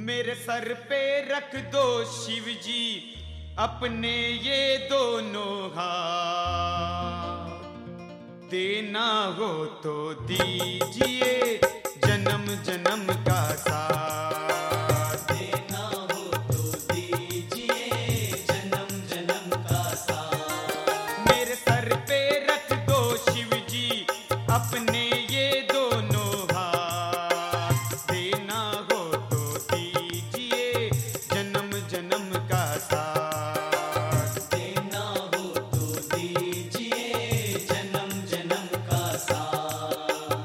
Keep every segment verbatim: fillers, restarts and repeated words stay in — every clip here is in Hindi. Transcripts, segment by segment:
मेरे सर पे रख दो शिव जी अपने ये दोनों हाथ, देना हो तो दीजिए जन्म जन्म का साथ, देना हो तो दीजिए जन्म जन्म का साथ। मेरे सर पे रख दो शिव जी अपने ये दोनों हाथ, देना हो तो दीजिए जन्म जन्म का साथ, देना हो तो दीजिए जन्म जन्म का साथ।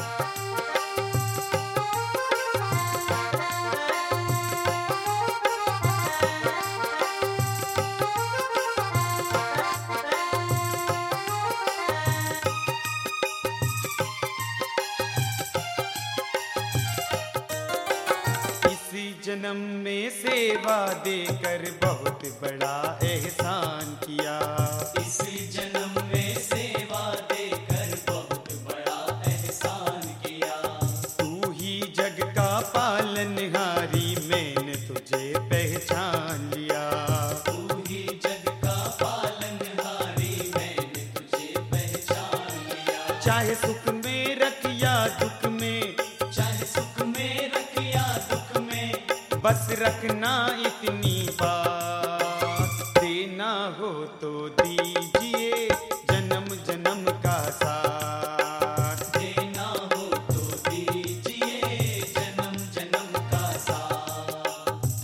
इसी जन्म में सेवा देकर बहुत बड़ा एहसान किया, इसी जन्म में सेवा देकर बहुत बड़ा एहसान किया। तू ही जग का पालनहारी मैंने तुझे पहचान लिया, तू ही जग का पालनहारी मैंने तुझे पहचान लिया। चाहे सुख में रख या दुख में, चाहे सुख में रख या दुख में, बस रखना इतनी बात, देना हो तो दीजिए जन्म जन्म का साथ, देना हो तो दीजिए जन्म जन्म का साथ।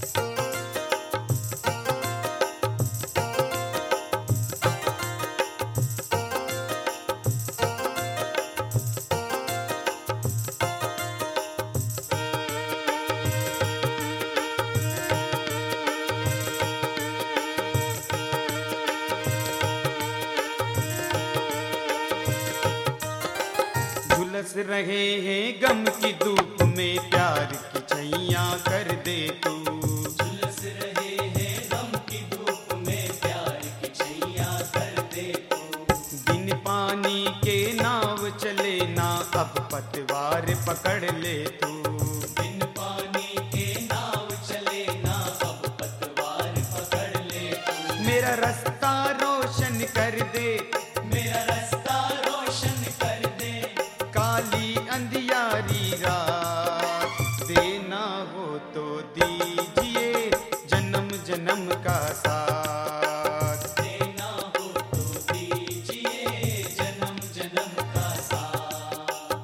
झुलस रहे हैं गम की धूप में प्यार की छैया कर दे तू, झुलस रहे हैं गम की धूप में प्यार की छैया कर दे तू। बिन पानी के नाव चले ना अब पतवार पकड़ ले तू, बिन पानी के नाव चले ना अब पतवार पकड़ ले तू। मेरा रास्ता रोशन कर दे, मेरा रास्ता रोशन कर दे, काली अंधियारी रात, देना हो तो दीजिए जन्म जन्म का साथ, देना हो तो दीजिए जन्म जन्म का साथ।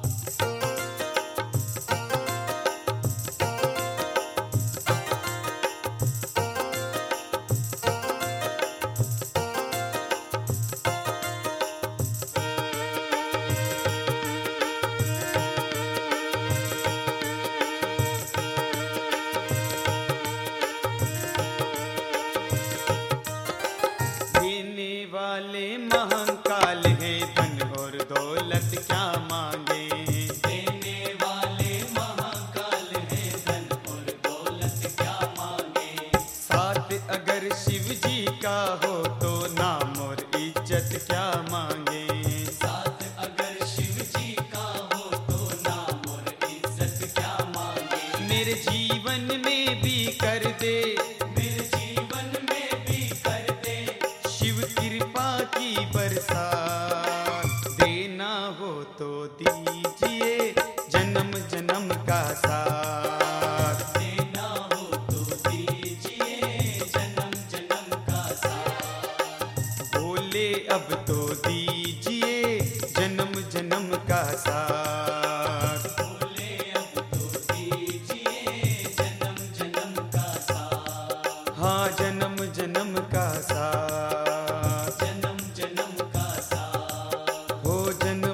देने वाले महाकाल है धन और दौलत क्या मांगे, देने वाले महाकाल है धन और दौलत क्या मांगे। साथ अगर शिव जी का हो तो नाम और इज्जत क्या मांगे, साथ अगर शिव जी का हो तो नाम और इज्जत क्या मांगे। मेरे जीवन में भी कर दे, मेरे जीवन में भी कर दे, शिव कृपा की बरसात, देना हो तो दीजिए जन्म जन्म का साथ, देना हो तो दीजिए जन्म जन्म का साथ। बोले अब तो दीजिए जन्म जन्म का साथ, बोले अब तो दीजिए जन्म जन्म का साथ। हाँ जन्म जन्म का साथ, जन्म जन्म का साथ। हो जन्म